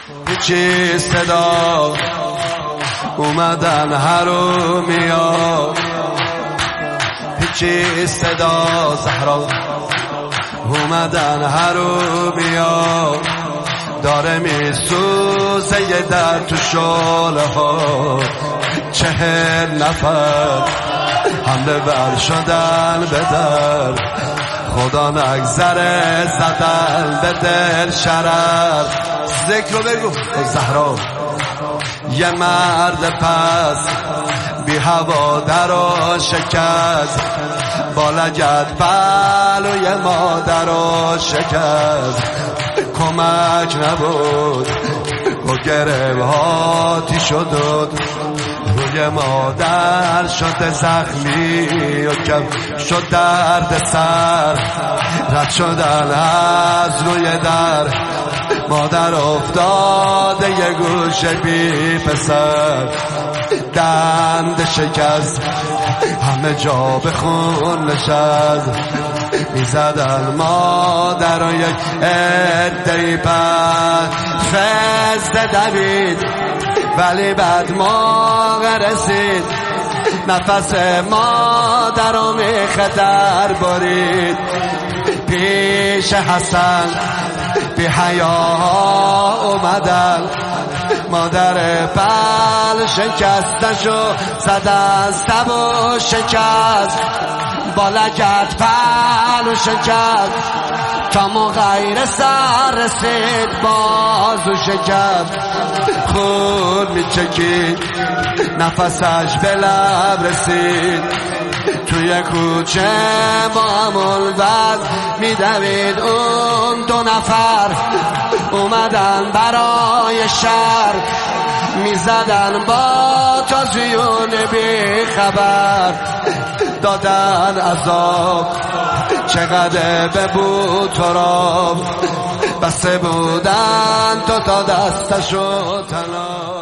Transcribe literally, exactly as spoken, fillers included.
چی صدا اومدن حرومیا، چی صدا زهرا اومدن حرومیا، داره میسوزه یه در تو شاله ها، چهل نفر حمله بر شدن به در، خدا نگذره زدن به دل شرر. ذکر رو بگو زهرا یه مرد پس بی هوا در و شکست، با لگد پلوی مادر و شکست، کمک نبود و گرم هاتی شد روی مادر، شده زخمی و کم شد درد سر، رد شدن از روی در، مادر افتاده یه گوشه بی پسر، دند شکست همه جا به خون نشست، میزدن مادر و یک عده‌ای بعد خزده دوید، ولی بعد موقع رسید نفس مادر و میخدر برید، پیش حسن بی حیا اومدن، مادر بل شکستشو زدن سب و شکست، با لگد پل و شکست، تا مغیر سر رسید بازو شکست، خون میچکید نفسش به لب رسید، توی کوچه با همون بد میدوید اون دو نفر، اومدن برای شر، میزدن با تازیون بی خبر، دادن عذاب چقدر ببود تراب، بسته بودن تو تا دستشو تناب.